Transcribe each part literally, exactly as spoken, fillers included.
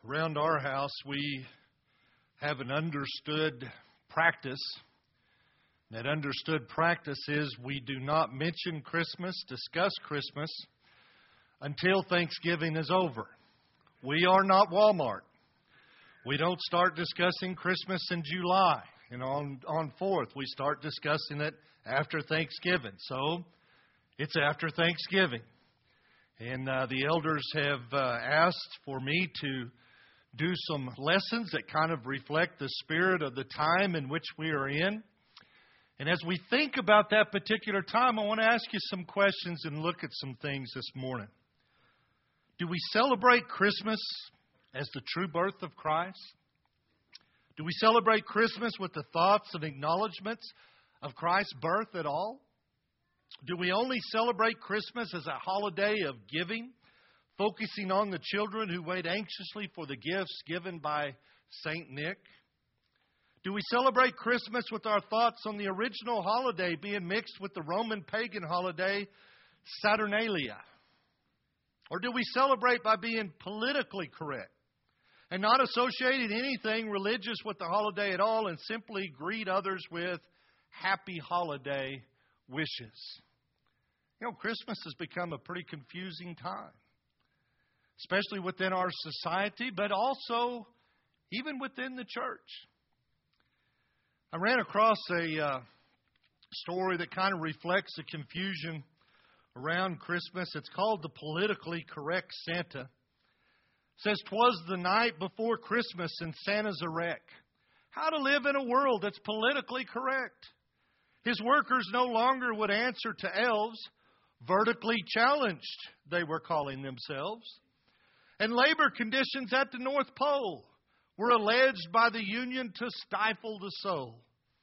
Around our house, we have an understood practice. That understood practice is we do not mention Christmas, discuss Christmas, until Thanksgiving is over. We are not Walmart. We don't start discussing Christmas in July. You know, on, on fourth, we start discussing it after Thanksgiving. So, it's after Thanksgiving. And uh, the elders have uh, asked for me to do some lessons that kind of reflect the spirit of the time in which we are in. And as we think about that particular time, I want to ask you some questions and look at some things this morning. Do we celebrate Christmas as the true birth of Christ? Do we celebrate Christmas with the thoughts and acknowledgments of Christ's birth at all? Do we only celebrate Christmas as a holiday of giving, focusing on the children who wait anxiously for the gifts given by Saint Nick? Do we celebrate Christmas with our thoughts on the original holiday being mixed with the Roman pagan holiday, Saturnalia? Or do we celebrate by being politically correct and not associating anything religious with the holiday at all and simply greet others with happy holiday wishes? You know, Christmas has become a pretty confusing time, especially within our society, but also even within the church. I ran across a uh, story that kind of reflects the confusion around Christmas. It's called The Politically Correct Santa. It says, "'Twas the night before Christmas and Santa's a wreck. How to live in a world that's politically correct. His workers no longer would answer to elves. Vertically challenged, they were calling themselves. And labor conditions at the North Pole were alleged by the union to stifle the soul.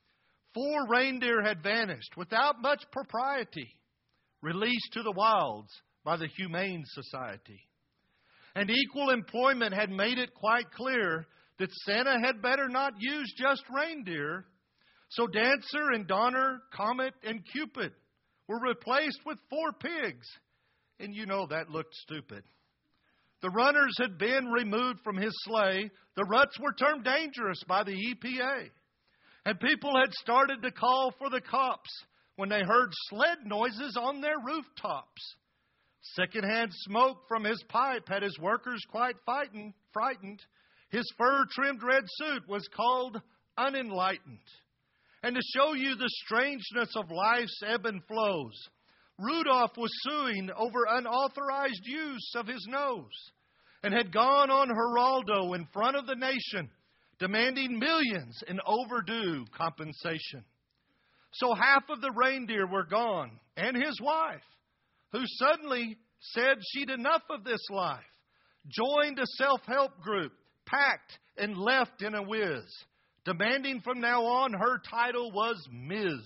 Four reindeer had vanished without much propriety, released to the wilds by the Humane Society. And equal employment had made it quite clear that Santa had better not use just reindeer. So Dancer and Donner, Comet and Cupid were replaced with four pigs. And you know that looked stupid. The runners had been removed from his sleigh. The ruts were termed dangerous by the E P A. And people had started to call for the cops when they heard sled noises on their rooftops. Secondhand smoke from his pipe had his workers quite frightened. frightened. His fur-trimmed red suit was called unenlightened. And to show you the strangeness of life's ebb and flows, Rudolph was suing over unauthorized use of his nose and had gone on Geraldo in front of the nation, demanding millions in overdue compensation. So half of the reindeer were gone, and his wife, who suddenly said she'd enough of this life, joined a self-help group, packed and left in a whiz, demanding from now on her title was Miz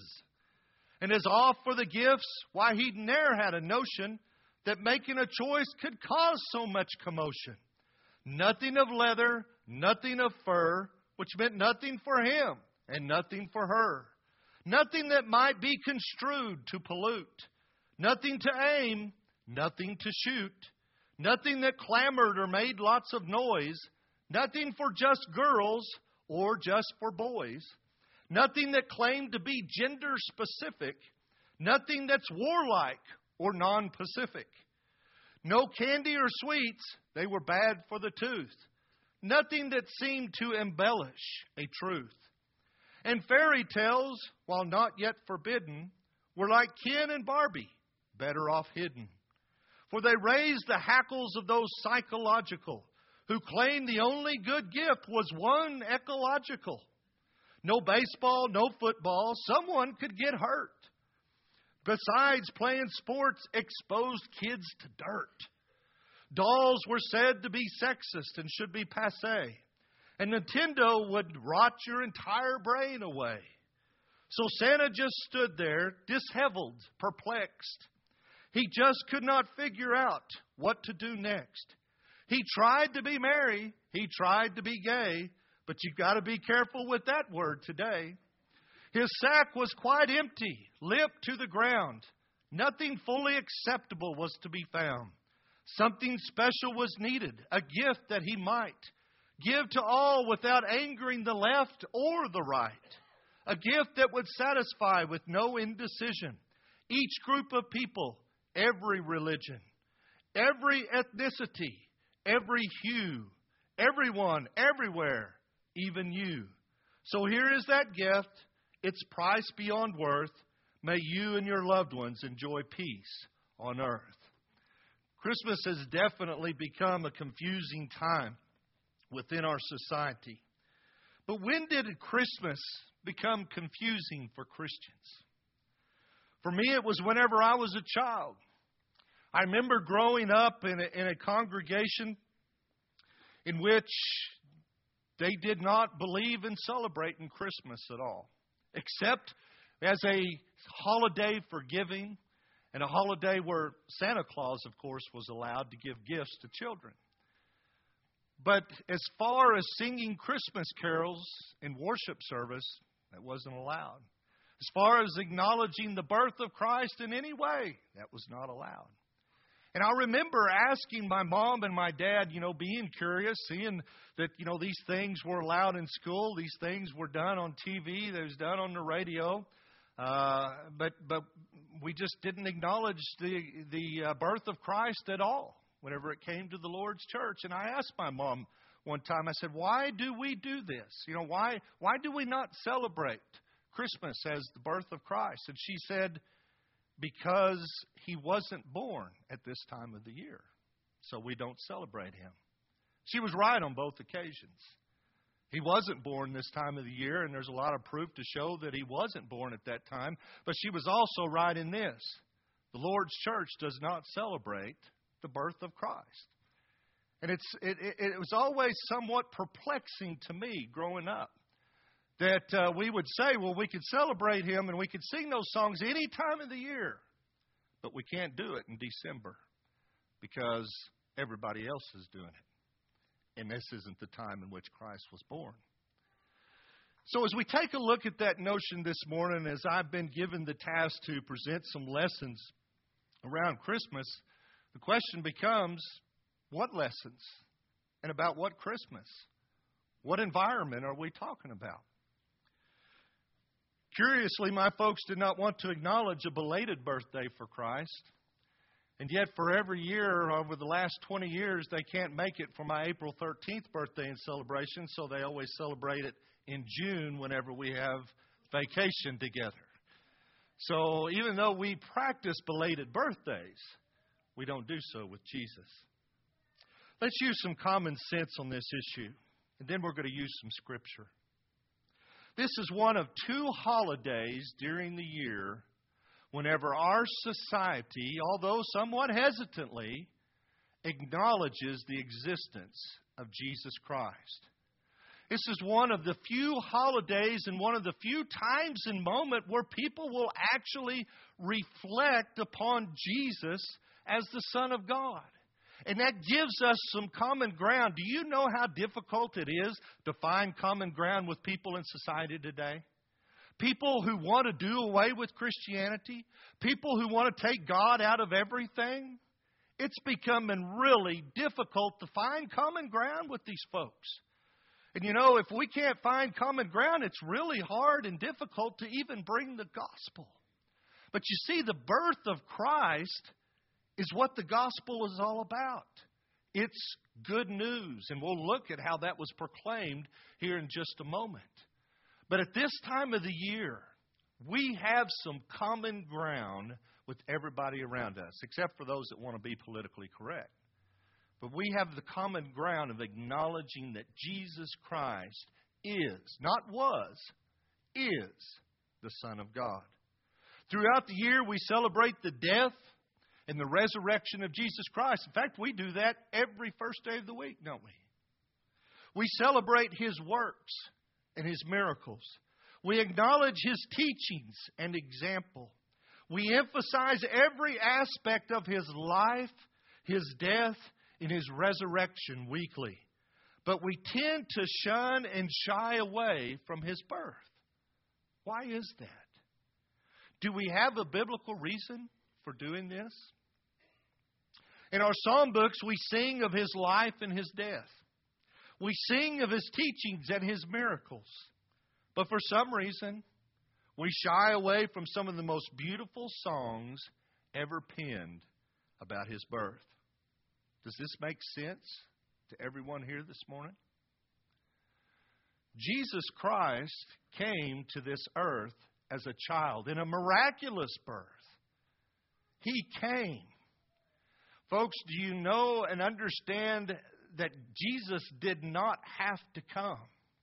And as off for the gifts, why, he'd ne'er had a notion that making a choice could cause so much commotion. Nothing of leather, nothing of fur, which meant nothing for him and nothing for her. Nothing that might be construed to pollute. Nothing to aim, nothing to shoot. Nothing that clamored or made lots of noise. Nothing for just girls or just for boys. Nothing that claimed to be gender specific. Nothing that's warlike or non-Pacific. No candy or sweets, they were bad for the tooth. Nothing that seemed to embellish a truth. And fairy tales, while not yet forbidden, were like Ken and Barbie, better off hidden. For they raised the hackles of those psychological who claimed the only good gift was one ecological. No baseball, no football, someone could get hurt. Besides, playing sports exposed kids to dirt. Dolls were said to be sexist and should be passé. And Nintendo would rot your entire brain away. So Santa just stood there, disheveled, perplexed. He just could not figure out what to do next. He tried to be merry, he tried to be gay, but you've got to be careful with that word today. His sack was quite empty, lip to the ground. Nothing fully acceptable was to be found. Something special was needed, a gift that he might Give to all without angering the left or the right. A gift that would satisfy with no indecision. Each group of people, every religion, every ethnicity, every hue, everyone, everywhere, even you. So here is that gift. Its price beyond worth. May you and your loved ones enjoy peace on earth. Christmas has definitely become a confusing time within our society. But when did Christmas become confusing for Christians? For me, it was whenever I was a child. I remember growing up in a, in a congregation in which they did not believe in celebrating Christmas at all, except as a holiday for giving and a holiday where Santa Claus, of course, was allowed to give gifts to children. But as far as singing Christmas carols in worship service, that wasn't allowed. As far as acknowledging the birth of Christ in any way, that was not allowed. And I remember asking my mom and my dad, you know, being curious, seeing that, you know, these things were allowed in school. These things were done on T V. They was done on the radio. Uh, but but we just didn't acknowledge the, the uh, birth of Christ at all whenever it came to the Lord's church. And I asked my mom one time, I said, why do we do this? You know, why why do we not celebrate Christmas as the birth of Christ? And she said, because he wasn't born at this time of the year, so we don't celebrate him. She was right on both occasions. He wasn't born this time of the year, and there's a lot of proof to show that he wasn't born at that time. But she was also right in this. The Lord's church does not celebrate the birth of Christ. And it's it, it, it was always somewhat perplexing to me growing up that uh, we would say, well, we could celebrate him and we could sing those songs any time of the year, but we can't do it in December because everybody else is doing it. And this isn't the time in which Christ was born. So as we take a look at that notion this morning, as I've been given the task to present some lessons around Christmas, the question becomes, what lessons? And about what Christmas? What environment are we talking about? Curiously, my folks did not want to acknowledge a belated birthday for Christ. And yet, for every year over the last twenty years, they can't make it for my April thirteenth birthday and celebration, so they always celebrate it in June whenever we have vacation together. So even though we practice belated birthdays, we don't do so with Jesus. Let's use some common sense on this issue, and then we're going to use some Scripture. This is one of two holidays during the year whenever our society, although somewhat hesitantly, acknowledges the existence of Jesus Christ. This is one of the few holidays and one of the few times and moments where people will actually reflect upon Jesus as the Son of God. And that gives us some common ground. Do you know how difficult it is to find common ground with people in society today? People who want to do away with Christianity. People who want to take God out of everything. It's becoming really difficult to find common ground with these folks. And you know, if we can't find common ground, it's really hard and difficult to even bring the gospel. But you see, the birth of Christ is what the gospel is all about. It's good news. And we'll look at how that was proclaimed here in just a moment. But at this time of the year, we have some common ground with everybody around us, except for those that want to be politically correct. But we have the common ground of acknowledging that Jesus Christ is, not was, is the Son of God. Throughout the year, we celebrate the death and the resurrection of Jesus Christ. In fact, we do that every first day of the week, don't we? We celebrate His works and His miracles. We acknowledge His teachings and example. We emphasize every aspect of His life, His death, and His resurrection weekly. But we tend to shun and shy away from His birth. Why is that? Do we have a biblical reason for doing this? In our psalm books, we sing of His life and His death. We sing of His teachings and His miracles. But for some reason, we shy away from some of the most beautiful songs ever penned about His birth. Does this make sense to everyone here this morning? Jesus Christ came to this earth as a child in a miraculous birth. He came. Folks, do you know and understand that Jesus did not have to come?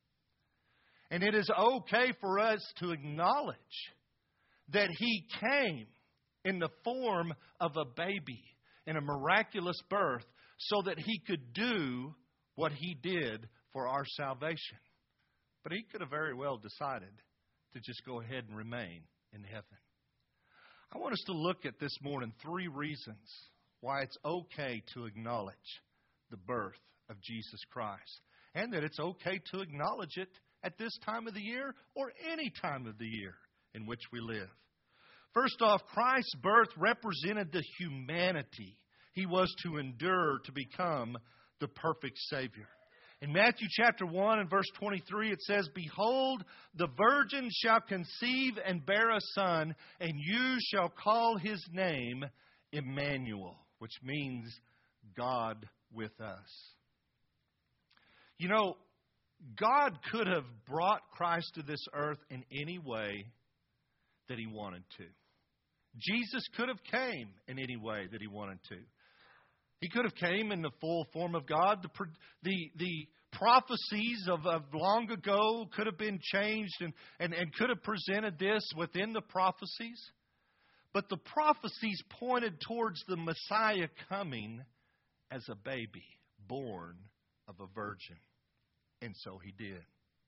And it is okay for us to acknowledge that He came in the form of a baby in a miraculous birth so that He could do what He did for our salvation. But He could have very well decided to just go ahead and remain in heaven. I want us to look at this morning three reasons why it's okay to acknowledge the birth of Jesus Christ, and that it's okay to acknowledge it at this time of the year or any time of the year in which we live. First off, Christ's birth represented the humanity He was to endure to become the perfect Savior. In Matthew chapter one and verse twenty-three, it says, "Behold, the virgin shall conceive and bear a son, and you shall call his name Emmanuel," which means God with us. You know, God could have brought Christ to this earth in any way that He wanted to. Jesus could have came in any way that He wanted to. He could have came in the full form of God. The, the, the prophecies of, of long ago could have been changed and, and, and could have presented this within the prophecies. But the prophecies pointed towards the Messiah coming as a baby, born of a virgin. And so He did.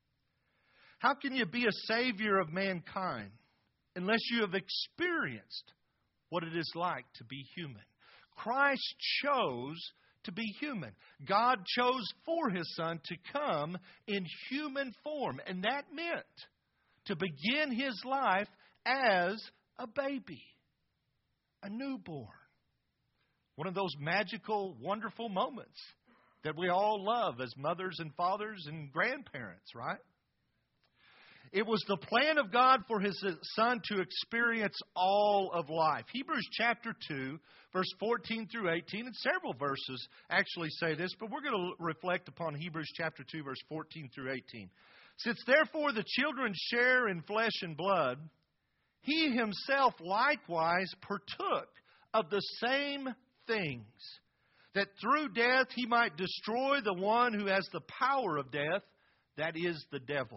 How can you be a Savior of mankind unless you have experienced what it is like to be human? Christ chose to be human. God chose for His Son to come in human form. And that meant to begin His life as a baby, a newborn. One of those magical, wonderful moments that we all love as mothers and fathers and grandparents, right? It was the plan of God for His Son to experience all of life. Hebrews chapter two, verse fourteen through eighteen, and several verses actually say this, but we're going to reflect upon Hebrews chapter two, verse fourteen through eighteen. "Since therefore the children share in flesh and blood, He Himself likewise partook of the same things, that through death He might destroy the one who has the power of death, that is the devil,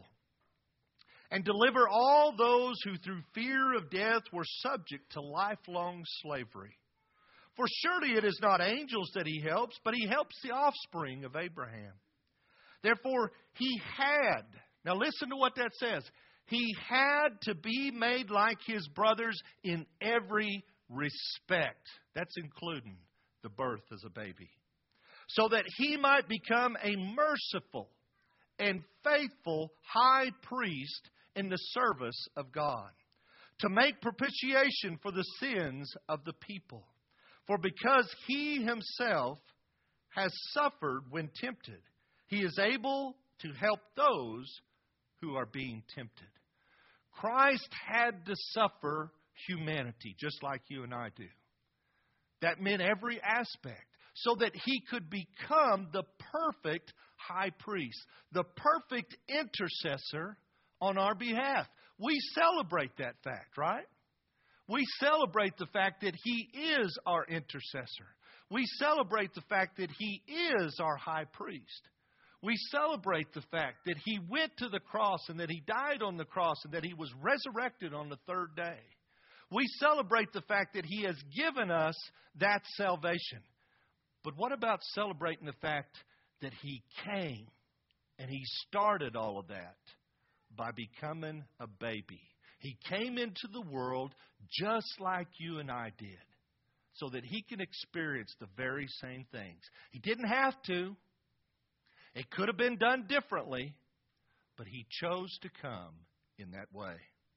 and deliver all those who through fear of death were subject to lifelong slavery. For surely it is not angels that He helps, but He helps the offspring of Abraham. Therefore He had," now listen to what that says, "He had to be made like His brothers in every respect." That's including the birth as a baby. "So that He might become a merciful and faithful high priest in the service of God, to make propitiation for the sins of the people. For because He Himself has suffered when tempted, He is able to help those who are being tempted." Christ had to suffer humanity, just like you and I do. That meant every aspect, so that He could become the perfect high priest, the perfect intercessor on our behalf. We celebrate that fact, right? We celebrate the fact that He is our intercessor. We celebrate the fact that He is our high priest. We celebrate the fact that He went to the cross and that He died on the cross and that He was resurrected on the third day. We celebrate the fact that He has given us that salvation. But what about celebrating the fact that He came and He started all of that by becoming a baby? He came into the world just like you and I did, so that He can experience the very same things. He didn't have to. It could have been done differently, but He chose to come in that way.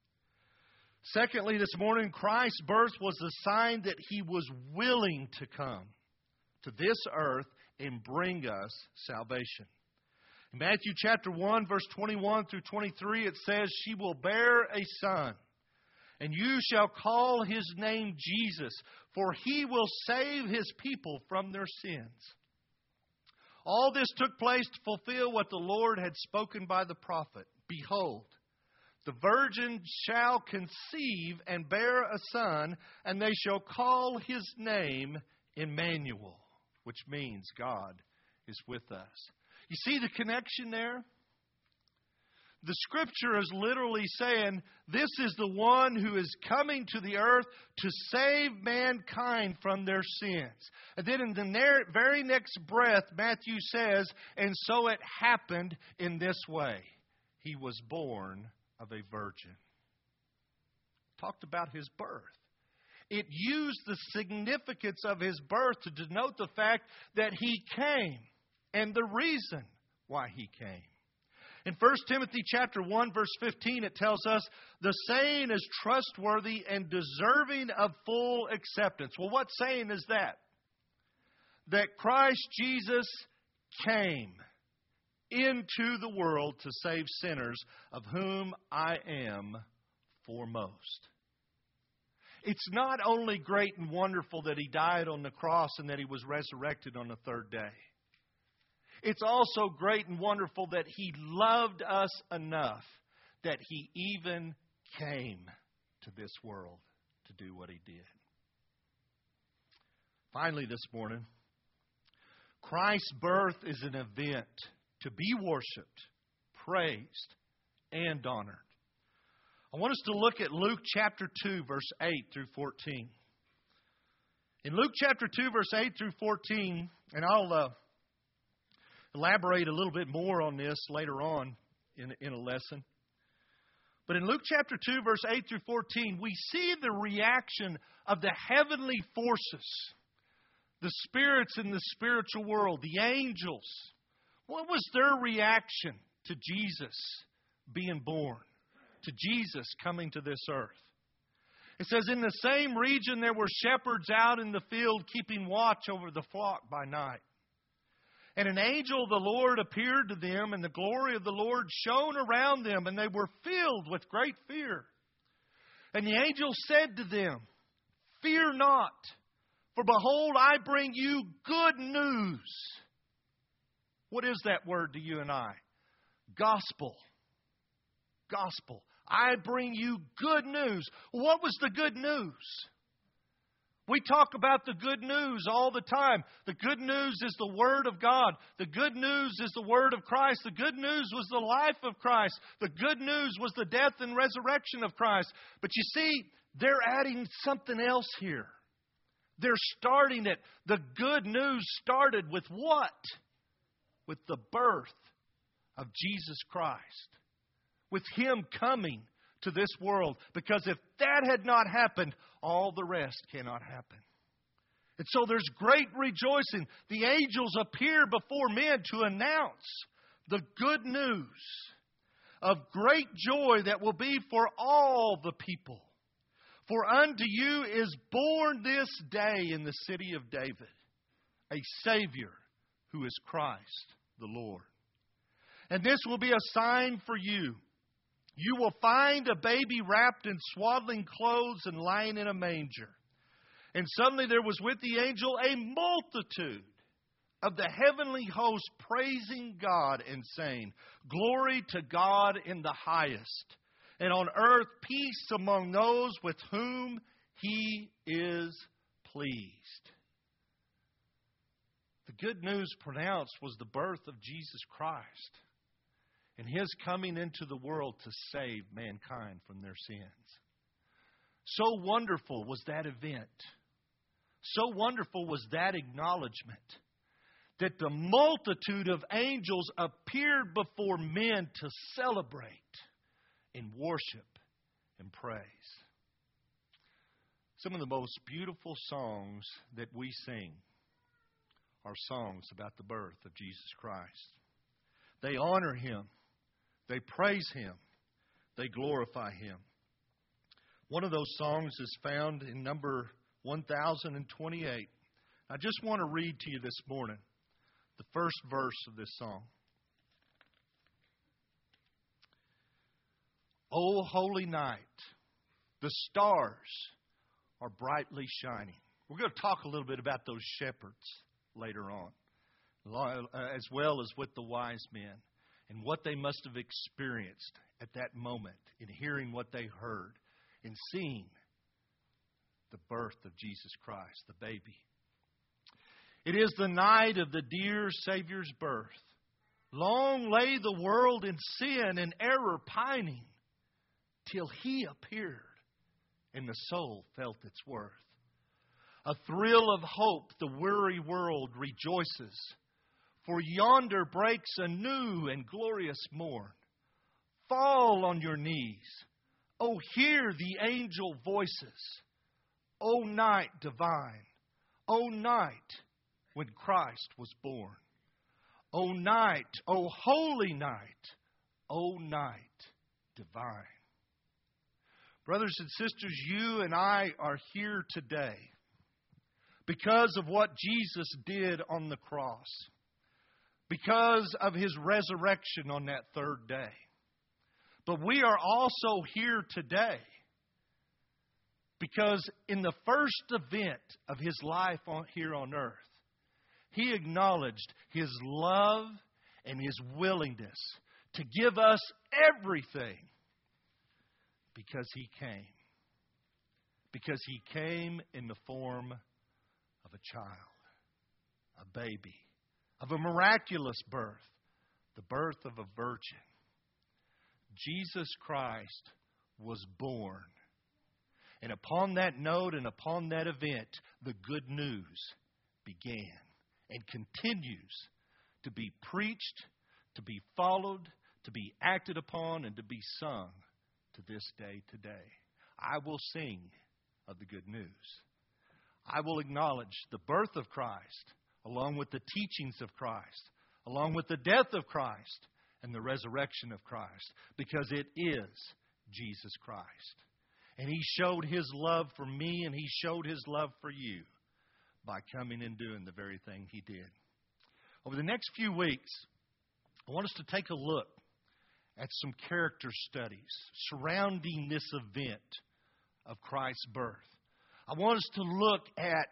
Secondly, this morning, Christ's birth was a sign that He was willing to come to this earth and bring us salvation. In Matthew chapter one, verse twenty-one through twenty-three, it says, "She will bear a son, and you shall call his name Jesus, for he will save his people from their sins." All this took place to fulfill what the Lord had spoken by the prophet. "Behold, the virgin shall conceive and bear a son, and they shall call his name Emmanuel," which means God is with us. You see the connection there? The Scripture is literally saying this is the one who is coming to the earth to save mankind from their sins. And then in the very next breath, Matthew says, "And so it happened in this way. He was born of a virgin." Talked about his birth. It used the significance of his birth to denote the fact that he came and the reason why he came. In First Timothy chapter one, verse fifteen, it tells us, "The saying is trustworthy and deserving of full acceptance." Well, what saying is that? That Christ Jesus came into the world to save sinners, of whom I am foremost. It's not only great and wonderful that he died on the cross and that he was resurrected on the third day. It's also great and wonderful that he loved us enough that he even came to this world to do what he did. Finally this morning, Christ's birth is an event to be worshiped, praised, and honored. I want us to look at Luke chapter two, verse eight through fourteen. In Luke chapter two, verse eight through fourteen, and I'll uh, elaborate a little bit more on this later on in, in a lesson. But in Luke chapter two, verse eight through fourteen, we see the reaction of the heavenly forces, the spirits in the spiritual world, the angels. What was their reaction to Jesus being born, to Jesus coming to this earth? It says, "In the same region there were shepherds out in the field keeping watch over the flock by night. And an angel of the Lord appeared to them, and the glory of the Lord shone around them, and they were filled with great fear. And the angel said to them, 'Fear not, for behold, I bring you good news.'" What is that word to you and I? Gospel. Gospel. I bring you good news. What was the good news? We talk about the good news all the time. The good news is the Word of God. The good news is the Word of Christ. The good news was the life of Christ. The good news was the death and resurrection of Christ. But you see, they're adding something else here. They're starting it. The good news started with what? With the birth of Jesus Christ. With Him coming to this world. Because if that had not happened, all the rest cannot happen. And so there's great rejoicing. The angels appear before men to announce the good news of great joy that will be for all the people. For unto you is born this day in the city of David a Savior who is Christ the Lord. And this will be a sign for you. You will find a baby wrapped in swaddling clothes and lying in a manger. And suddenly there was with the angel a multitude of the heavenly host praising God and saying, "Glory to God in the highest, and on earth peace among those with whom He is pleased." The good news pronounced was the birth of Jesus Christ and His coming into the world to save mankind from their sins. So wonderful was that event. So wonderful was that acknowledgement that the multitude of angels appeared before men to celebrate and worship and praise. Some of the most beautiful songs that we sing are songs about the birth of Jesus Christ. They honor Him. They praise Him. They glorify Him. One of those songs is found in number one thousand twenty-eight. I just want to read to you this morning the first verse of this song. O holy night, the stars are brightly shining. We're going to talk a little bit about those shepherds later on, as well as with the wise men and what they must have experienced at that moment in hearing what they heard and seeing the birth of Jesus Christ, the baby. It is the night of the dear Savior's birth. Long lay the world in sin and error pining, till He appeared and the soul felt its worth. A thrill of hope the weary world rejoices, for yonder breaks a new and glorious morn. Fall on your knees. Oh, hear the angel voices. O night divine. O night when Christ was born. O night, O holy night. O night divine. Brothers and sisters, you and I are here today because of what Jesus did on the cross, because of His resurrection on that third day. But we are also here today because in the first event of His life on, here on earth, He acknowledged His love and His willingness to give us everything because He came. Because He came in the form of a child, a baby, of a miraculous birth, the birth of a virgin. Jesus Christ was born. And upon that note and upon that event, the good news began and continues to be preached, to be followed, to be acted upon, and to be sung to this day today. I will sing of the good news. I will acknowledge the birth of Christ, along with the teachings of Christ, along with the death of Christ, and the resurrection of Christ, because it is Jesus Christ. And He showed His love for me, and He showed His love for you by coming and doing the very thing He did. Over the next few weeks, I want us to take a look at some character studies surrounding this event of Christ's birth. I want us to look at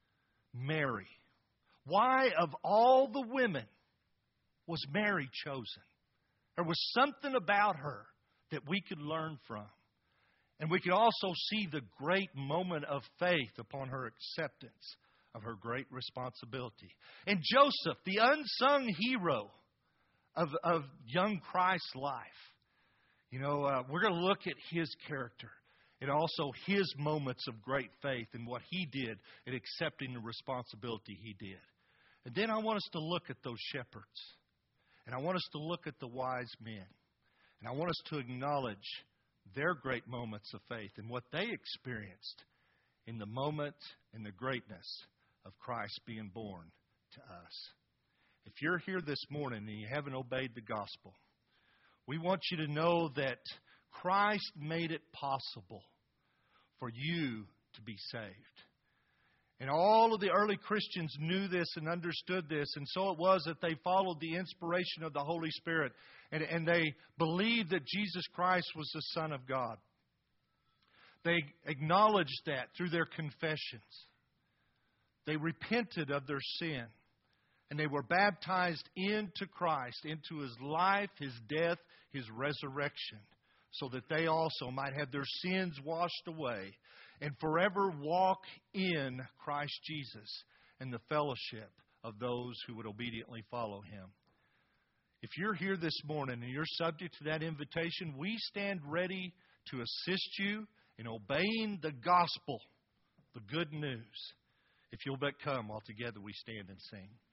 Mary. Why, of all the women, was Mary chosen? There was something about her that we could learn from. And we could also see the great moment of faith upon her acceptance of her great responsibility. And Joseph, the unsung hero of, of young Christ's life. You know, uh, we're going to look at his character and also his moments of great faith and what he did in accepting the responsibility he did. And then I want us to look at those shepherds. And I want us to look at the wise men. And I want us to acknowledge their great moments of faith and what they experienced in the moment and the greatness of Christ being born to us. If you're here this morning and you haven't obeyed the gospel, we want you to know that Christ made it possible for you to be saved. And all of the early Christians knew this and understood this. And so it was that they followed the inspiration of the Holy Spirit. And, and they believed that Jesus Christ was the Son of God. They acknowledged that through their confessions. They repented of their sin. And they were baptized into Christ, into His life, His death, His resurrection, so that they also might have their sins washed away and forever walk in Christ Jesus and the fellowship of those who would obediently follow Him. If you're here this morning and you're subject to that invitation, we stand ready to assist you in obeying the gospel, the good news. If you'll but come, all together we stand and sing.